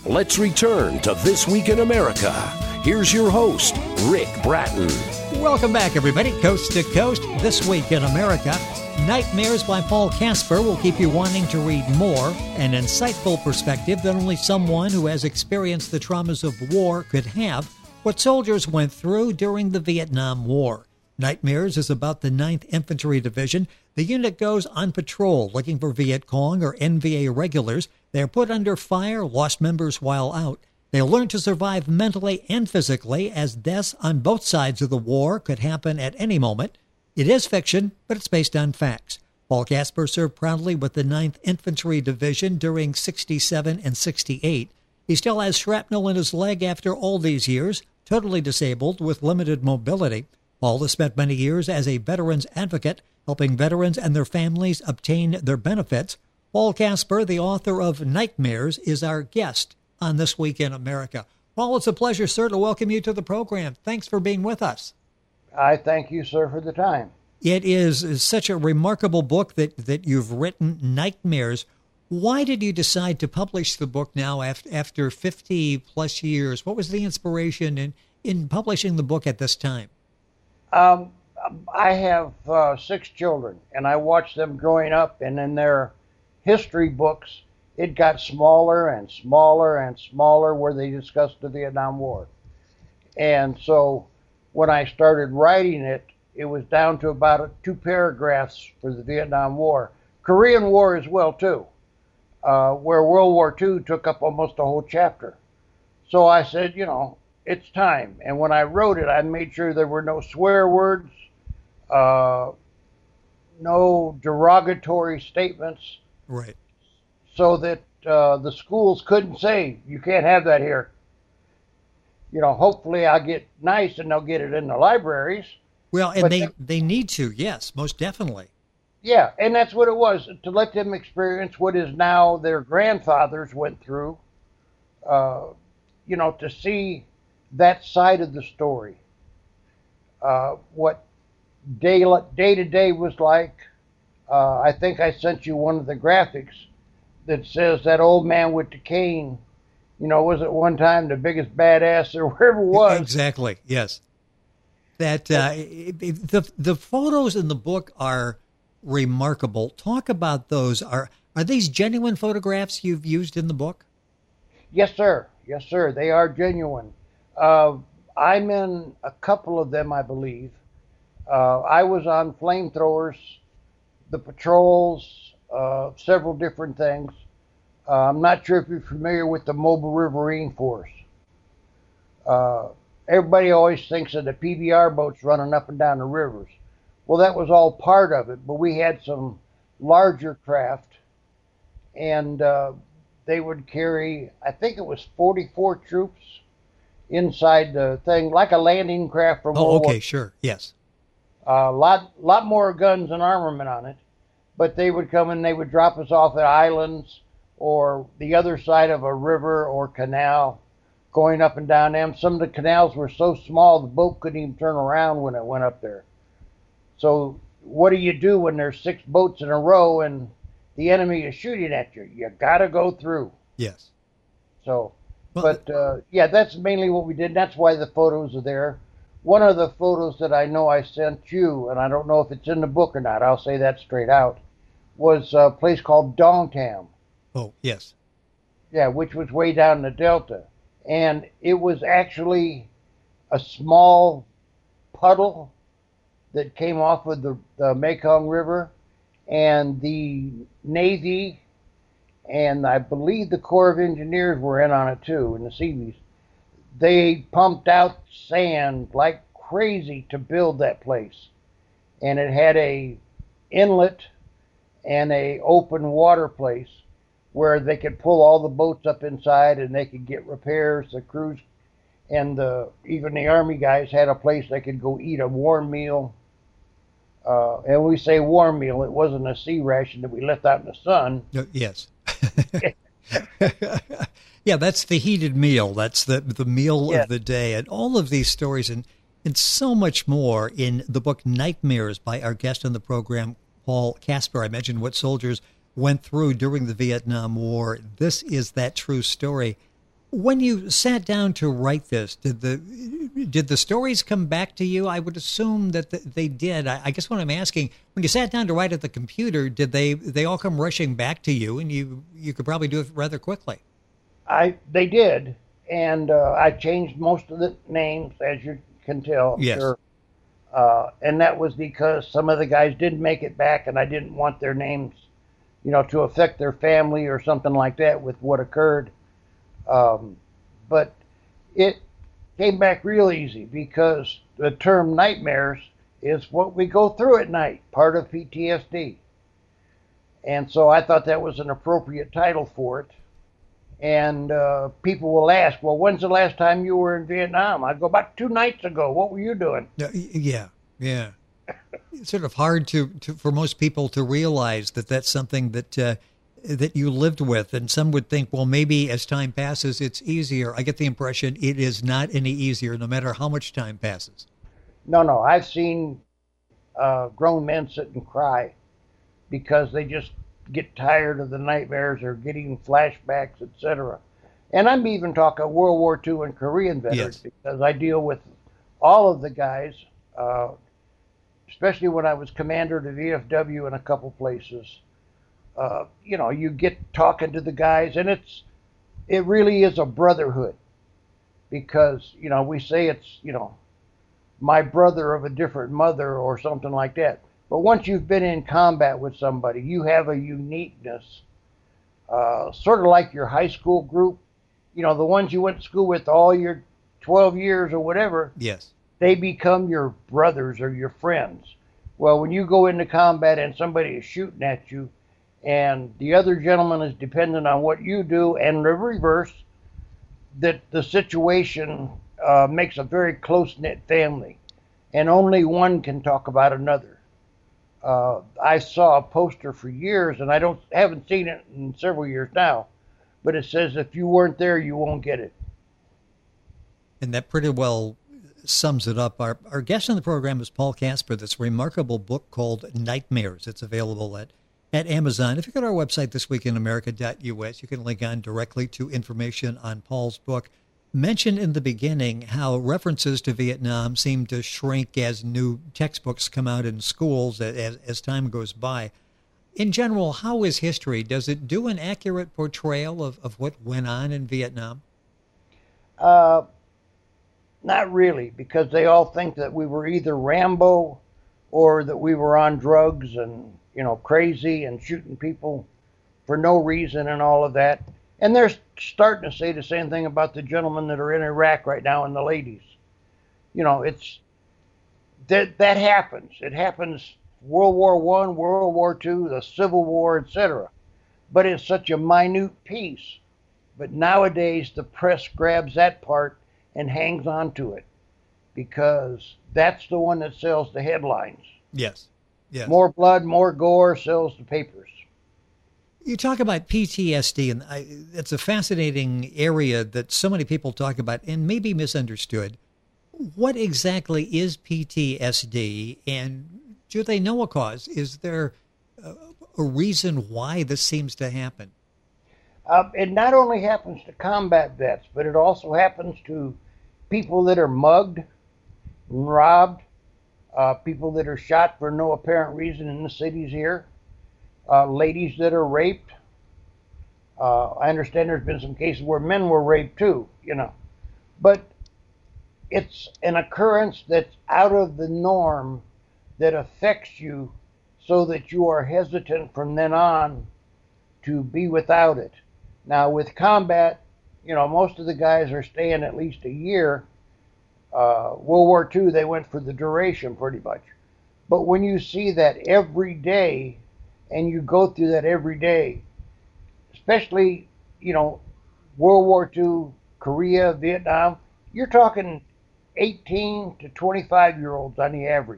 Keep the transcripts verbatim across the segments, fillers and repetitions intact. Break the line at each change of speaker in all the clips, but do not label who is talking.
Let's return to This Week in America. Here's your host, Rick Bratton.
Welcome back, everybody. Coast to Coast, This Week in America. Nightmares by Paul Casper will keep you wanting to read more. An insightful perspective that only someone who has experienced the traumas of war could have. What soldiers went through during the Vietnam War. Nightmares is about the ninth Infantry Division. The unit goes on patrol looking for Viet Cong or N V A regulars. They are put under fire, lost members while out. They learn to survive mentally and physically as deaths on both sides of the war could happen at any moment. It is fiction, but it's based on facts. Paul Casper served proudly with the ninth Infantry Division during sixty-seven and sixty-eight. He still has shrapnel in his leg after all these years, totally disabled with limited mobility. Paul has spent many years as a veterans advocate, helping veterans and their families obtain their benefits. Paul Casper, the author of Nightmares, is our guest on This Week in America. Paul, it's a pleasure, sir, to welcome you to the program. Thanks for being with us.
I thank you, sir, for the time.
It is, is such a remarkable book that, that you've written, Nightmares. Why did you decide to publish the book now after, after fifty plus years? What was the inspiration in, in publishing the book at this time?
Um, I have uh, six children, and I watched them growing up, and in their history books, it got smaller and smaller and smaller where they discussed the Vietnam War. And so when I started writing it, it was down to about two paragraphs for the Vietnam War. Korean War as well, too, uh, where World War Two took up almost a whole chapter. So I said, you know, it's time. And when I wrote it, I made sure there were no swear words, uh, no derogatory statements.
Right.
So that uh, the schools couldn't say, you can't have that here. You know, hopefully I'll get nice and they'll get it in the libraries.
Well, and
but
they,
that,
they need to, yes, most definitely.
Yeah, and that's what it was, to let them experience what is now their grandfathers went through, uh, you know, to see that side of the story, uh, what day, day to day was like. Uh, I think I sent you one of the graphics that says that old man with the cane, you know, was at one time the biggest badass there ever was.
Exactly, yes. That uh, the the photos in the book are remarkable. Talk about those. Are are these genuine photographs you've used in the book?
Yes, sir. Yes, sir. They are genuine. Uh, I'm in a couple of them, I believe. Uh, I was on flamethrowers, the patrols, uh, several different things. Uh, I'm not sure if you're familiar with the Mobile Riverine Force. Uh, everybody always thinks of the P B R boats running up and down the rivers. Well, that was all part of it, but we had some larger craft, and uh, they would carry, I think it was forty-four troops inside the thing, like a landing craft from
Oh,
World
okay,
War.
sure, yes.
A uh, lot, lot more guns and armament on it, but they would come and they would drop us off at islands or the other side of a river or canal, going up and down them. Some of the canals were so small the boat couldn't even turn around when it went up there. So what do you do when there's six boats in a row and the enemy is shooting at you? You got to go through.
Yes.
So,
well,
but uh, yeah, that's mainly what we did. That's why the photos are there. One of the photos that I know I sent you, and I don't know if it's in the book or not, I'll say that straight out, was a place called Dongtam.
Oh, yes.
Yeah, which was way down in the Delta. And it was actually a small puddle that came off of the, the Mekong River, and the Navy and I believe the Corps of Engineers were in on it too, in the Seabees. They pumped out sand like crazy to build that place. And it had a inlet and a open water place where they could pull all the boats up inside and they could get repairs. The crews and the, even the Army guys had a place they could go eat a warm meal. Uh, and we say warm meal, it wasn't a sea ration that we left out in the sun.
Uh, yes. Yeah, that's the heated meal. That's the the meal
yeah.
of the day. And all of these stories and, and so much more in the book Nightmares by our guest on the program, Paul Casper. I mentioned what soldiers went through during the Vietnam War. This is that true story. When you sat down to write this, did the did the stories come back to you? I would assume that th- they did. I, I guess what I'm asking, when you sat down to write at the computer, did they they all come rushing back to you, and you you could probably do it rather quickly?
I they did, and uh, I changed most of the names, as you can tell. I'm
Yes.
Sure. Uh, and that was because some of the guys didn't make it back, and I didn't want their names, you know, to affect their family or something like that with what occurred. Um, but it came back real easy because the term nightmares is what we go through at night, part of P T S D. And so I thought that was an appropriate title for it. And uh, people will ask, well, when's the last time you were in Vietnam? I go, about two nights ago. What were you doing?
Yeah, yeah. yeah. It's sort of hard to, to for most people to realize that that's something that uh, that you lived with. And some would think, well, maybe as time passes, it's easier. I get the impression it is not any easier, no matter how much time passes.
No, no. I've seen uh, grown men sit and cry because they just get tired of the nightmares or getting flashbacks, et cetera. And I'm even talking World War Two and Korean veterans
Yes.
because I deal with all of the guys, uh, especially when I was commander to V F W in a couple places. Uh, you know, you get talking to the guys, and it's it really is a brotherhood because, you know, we say it's, you know, my brother of a different mother or something like that. But once you've been in combat with somebody, you have a uniqueness, uh, sort of like your high school group. You know, the ones you went to school with all your twelve years or whatever,
Yes.
they become your brothers or your friends. Well, when you go into combat and somebody is shooting at you and the other gentleman is dependent on what you do and the reverse, that the situation uh, makes a very close-knit family and only one can talk about another. Uh, I saw a poster for years, and I don't haven't seen it in several years now, but it says, if you weren't there, you won't get it.
And that pretty well sums it up. Our, our guest on the program is Paul Casper. This remarkable book called Nightmares. It's available at, at Amazon. If you go to our website, this week in america dot u s, you can link on directly to information on Paul's book. Mentioned in the beginning how references to Vietnam seem to shrink as new textbooks come out in schools as, as time goes by. In general, how is history? Does it do an accurate portrayal of, of what went on in Vietnam?
Uh, not really, because they all think that we were either Rambo or that we were on drugs and, you know, crazy and shooting people for no reason and all of that. And they're starting to say the same thing about the gentlemen that are in Iraq right now and the ladies. You know, it's that that happens. It happens World War One, World War Two, the Civil War, et cetera. But it's such a minute piece. But nowadays the press grabs that part and hangs on to it because that's the one that sells the headlines.
Yes. Yes.
More blood, more gore sells the papers.
You talk about P T S D, and I, it's a fascinating area that so many people talk about and maybe misunderstood. What exactly is P T S D, and do they know a cause? Is there a, a reason why this seems to happen?
Uh, it not only happens to combat vets, but it also happens to people that are mugged and robbed, uh, people that are shot for no apparent reason in the cities here. Uh, ladies that are raped. Uh, I understand there's been some cases where men were raped too, you know. But it's an occurrence that's out of the norm that affects you so that you are hesitant from then on to be without it. Now with combat, you know, most of the guys are staying at least a year. Uh, World War Two, they went for the duration pretty much. But when you see that every day, and you go through that every day, especially, you know, World War Two, Korea, Vietnam, you're talking eighteen to twenty-five year olds on the average.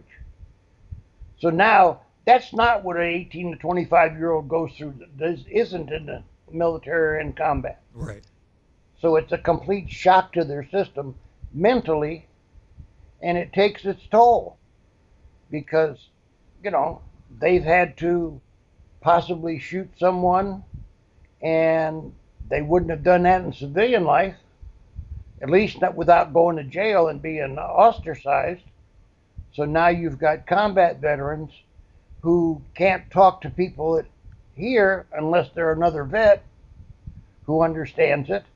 So now, that's not what an eighteen to twenty-five year old goes through that isn't in the military or in combat.
Right.
So it's a complete shock to their system mentally, and it takes its toll because, you know, they've had to possibly shoot someone, and they wouldn't have done that in civilian life. at least not without going to jail and being ostracized. So now you've got combat veterans who can't talk to people at, here unless they're another vet who understands it.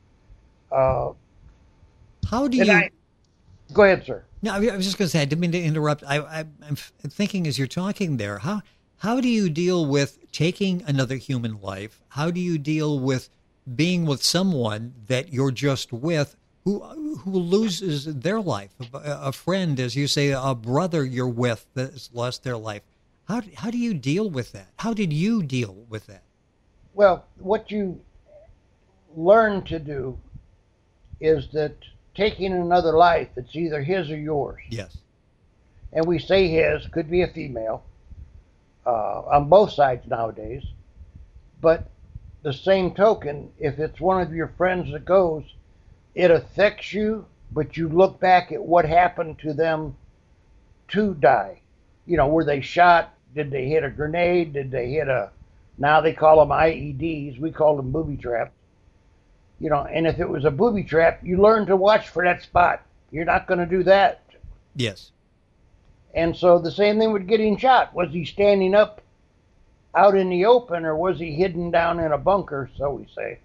Uh,
How do you...
I, go ahead, sir.
No, I was just going to say, I didn't mean to interrupt. I, I, I'm thinking as you're talking there, how how do you deal with taking another human life? How do you deal with being with someone that you're just with who who loses their life? A, a friend, as you say, a brother you're with that's lost their life. How how do you deal with that? How did you deal with that?
Well, what you learn to do is that taking another life, it's either his or yours.
Yes.
And we say his, could be a female, uh, on both sides nowadays. But the same token, if it's one of your friends that goes, it affects you, but you look back at what happened to them to die. You know, were they shot? Did they hit a grenade? Did they hit a, now they call them I E Ds, we call them booby traps. You know, and if it was a booby trap, you learn to watch for that spot. You're not going to do that.
Yes.
And so the same thing with getting shot. Was he standing up out in the open, or was he hidden down in a bunker, so we say?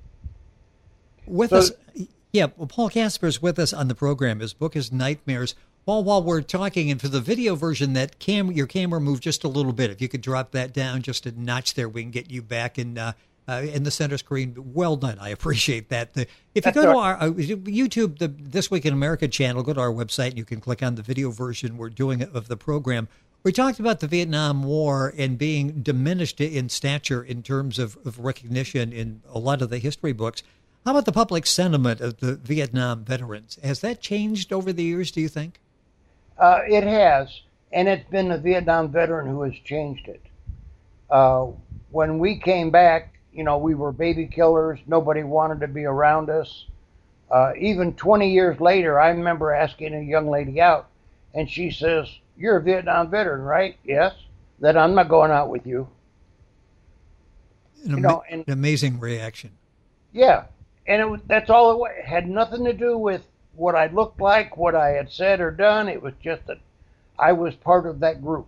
With
so,
us, yeah, well, Paul Kasper's with us on the program. His book is Nightmares. While while we're talking, and for the video version, that cam your camera moved just a little bit. If you could drop that down just a notch there, we can get you back in uh, uh, in the center screen. Well done. I appreciate that. The, if you go to our uh, YouTube, the This Week in America channel, go to our website, and you can click on the video version we're doing of the program. We talked about the Vietnam War and being diminished in stature in terms of, of recognition in a lot of the history books. How about the public sentiment of the Vietnam veterans? Has that changed over the years, do you think?
Uh, it has, and it's been the Vietnam veteran who has changed it. Uh, when we came back, you know, we were baby killers. Nobody wanted to be around us. Uh, even twenty years later, I remember asking a young lady out, and she says, "You're a Vietnam veteran, right?" "Yes." "Then I'm not going out with you."
An,
you
ama-
know, and,
an amazing reaction.
Yeah, and it was, that's all it was. It had nothing to do with what I looked like, what I had said or done. It was just that I was part of that group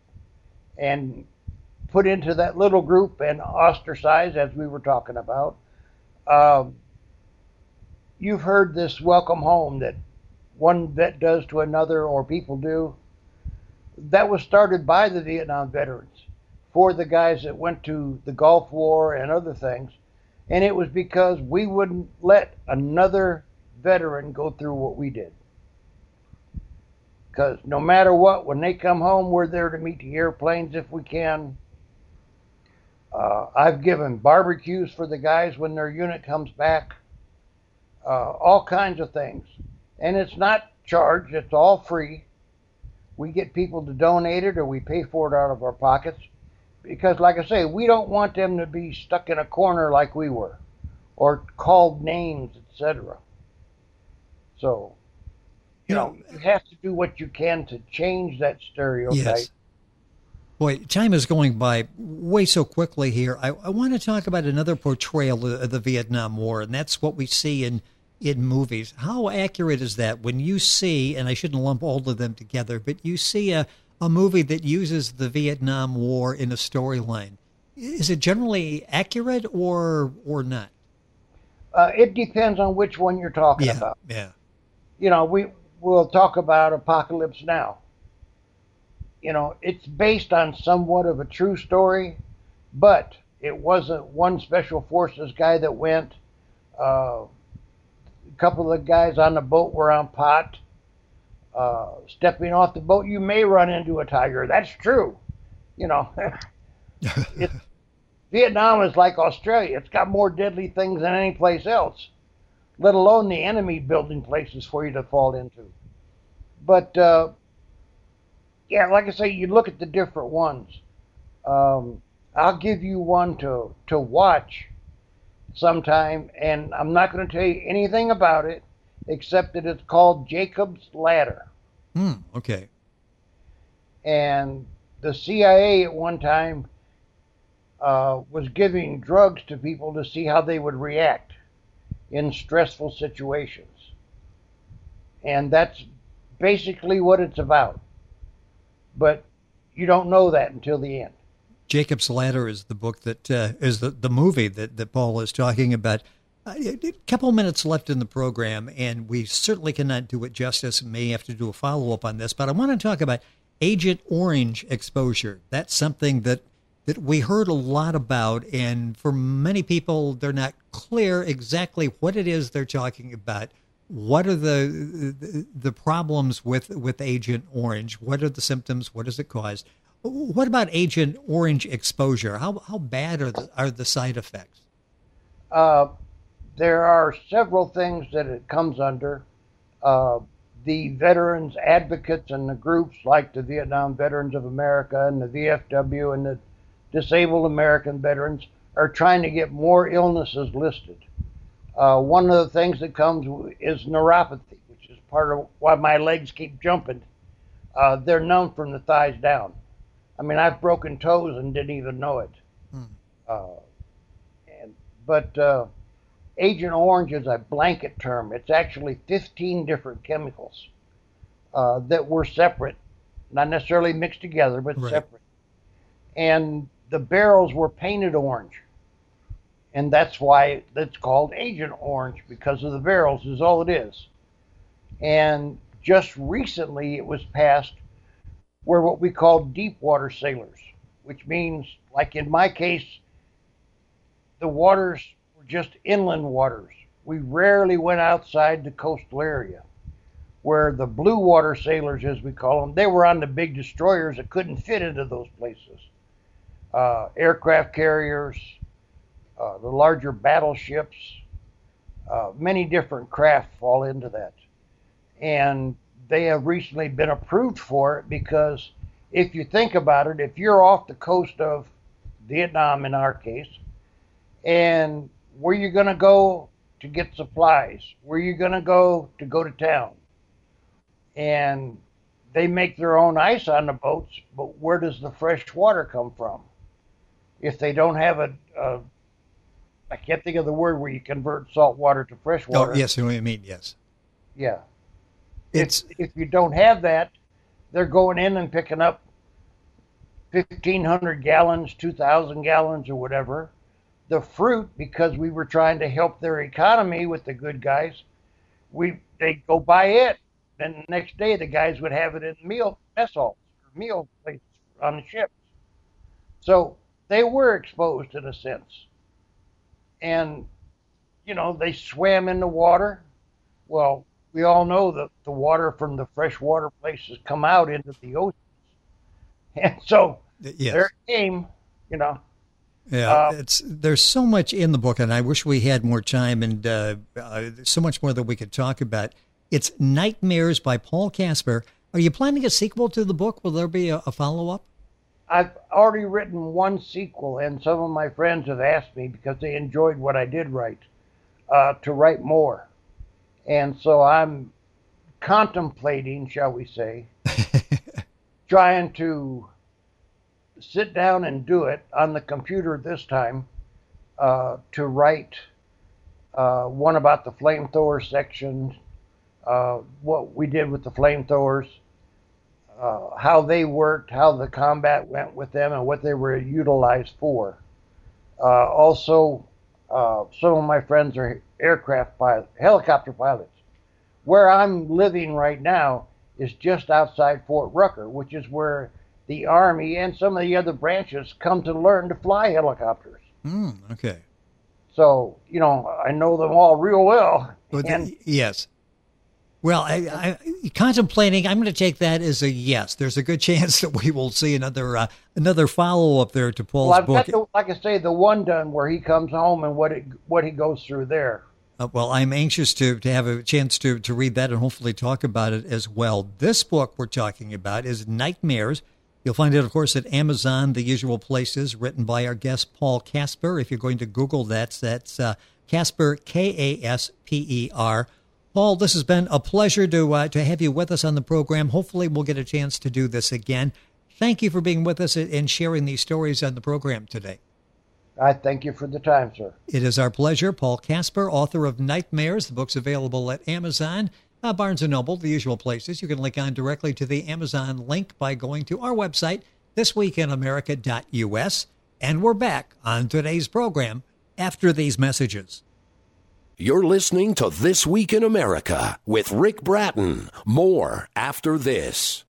and put into that little group and ostracized, as we were talking about. Um, you've heard this welcome home that one vet does to another, or people do. That was started by the Vietnam veterans for the guys that went to the Gulf War and other things. And it was because we wouldn't let another veteran go through what we did. Because no matter what, when they come home, we're there to meet the airplanes if we can. Uh, I've given barbecues for the guys when their unit comes back. Uh, all kinds of things. And it's not charged, it's all free. We get people to donate it, or we pay for it out of our pockets. Because, like I say, we don't want them to be stuck in a corner like we were, or called names, et cetera. So, you know, you have to do what you can to change that stereotype.
Yes. Boy, time is going by way so quickly here. I, I want to talk about another portrayal of the Vietnam War, and that's what we see in, in movies. How accurate is that when you see, and I shouldn't lump all of them together, but you see a, a movie that uses the Vietnam War in a storyline? Is it generally accurate or or not?
Uh, it depends on which one you're talking
yeah,
about.
Yeah.
You know, we, we'll talk about Apocalypse Now. You know, it's based on somewhat of a true story, but it wasn't one special forces guy that went. Uh, a couple of the guys on the boat were on pot. Uh, stepping off the boat, you may run into a tiger. That's true. You know, it's, Vietnam is like Australia. It's got more deadly things than any place else, let alone the enemy building places for you to fall into. But, uh, yeah, like I say, you look at the different ones. Um, I'll give you one to, to watch sometime, and I'm not going to tell you anything about it, except that it's called Jacob's Ladder.
Hmm, okay.
And the C I A at one time uh, was giving drugs to people to see how they would react in stressful situations. And that's basically what it's about. But you don't know that until the end.
Jacob's Ladder is the book that uh, is the, the movie that, that Paul is talking about. Uh, a couple minutes left in the program, and we certainly cannot do it justice. May have to do a follow-up on this, but I want to talk about Agent Orange exposure. That's something that, that we heard a lot about, and for many people, they're not clear exactly what it is they're talking about. What are the the, the problems with, with Agent Orange? What are the symptoms? What does it cause? What about Agent Orange exposure? How how bad are the, are the side effects?
Uh, there are several things that it comes under. Uh, the veterans advocates and the groups like the Vietnam Veterans of America and the V F W and the Disabled American Veterans are trying to get more illnesses listed. Uh, one of the things that comes is neuropathy, which is part of why my legs keep jumping. Uh, they're numb from the thighs down. I mean, I've broken toes and didn't even know it. Hmm. Uh, and, but uh, Agent Orange is a blanket term. It's actually fifteen different chemicals uh, that were separate, not necessarily mixed together, but right. separate. And the barrels were painted orange. And that's why it's called Agent Orange, because of the barrels is all it is. And just recently it was passed where what we call deep water sailors, which means, like in my case, the waters were just inland waters. We rarely went outside the coastal area. Where the blue water sailors, as we call them, they were on the big destroyers that couldn't fit into those places. Uh, aircraft carriers, uh, the larger battleships, uh, many different craft fall into that. And they have recently been approved for it because if you think about it, if you're off the coast of Vietnam in our case, and where you're going to go to get supplies, where you're going to go to go to town, and they make their own ice on the boats, but where does the fresh water come from? If they don't have a, a I can't think of the word where you convert salt water to fresh water.
Oh, yes, you know what I mean, yes.
Yeah.
It's
if, if you don't have that, they're going in and picking up fifteen hundred gallons, two thousand gallons or whatever. The fruit, because we were trying to help their economy with the good guys, we they go buy it. Then the next day the guys would have it in meal mess halls or meal places on the ships. So they were exposed in a sense. And, you know, they swam in the water. Well, we all know that the water from the freshwater places come out into the oceans. And so
yes.
there it came, you know.
Yeah, uh, it's there's so much in the book, and I wish we had more time, and uh, uh, there's so much more that we could talk about. It's Nightmares by Paul Casper. Are you planning a sequel to the book? Will there be a, a follow-up?
I've already written one sequel, and some of my friends have asked me, because they enjoyed what I did write, uh, to write more. And so I'm contemplating, shall we say, trying to sit down and do it on the computer this time, uh, to write uh, one about the flamethrower section, uh, what we did with the flamethrowers, uh, how they worked, how the combat went with them, and what they were utilized for. Uh, also, uh, some of my friends are aircraft pilots, helicopter pilots. Where I'm living right now is just outside Fort Rucker, which is where the Army and some of the other branches come to learn to fly helicopters.
Mm, okay.
So, you know, I know them all real well.
well
and,
the, yes. Well, I, I, contemplating, I'm going to take that as a yes. There's a good chance that we will see another uh, another follow-up there to Paul's
well, I've
book.
Got the, like I say, the one done where he comes home and what it, what he goes through there.
Uh, well, I'm anxious to, to have a chance to, to read that and hopefully talk about it as well. This book we're talking about is Nightmares. You'll find it, of course, at Amazon, the usual places, written by our guest, Paul Casper. If you're going to Google that, that's uh, Casper, K A S P E R. Paul, this has been a pleasure to uh, to have you with us on the program. Hopefully we'll get a chance to do this again. Thank you for being with us and sharing these stories on the program today.
I thank you for the time, sir.
It is our pleasure. Paul Casper, author of Nightmares. The book's available at Amazon, uh, Barnes and Noble, the usual places. You can link on directly to the Amazon link by going to our website, this week in america dot u s. And we're back on today's program after these messages.
You're listening to This Week in America with Rick Bratton. More after this.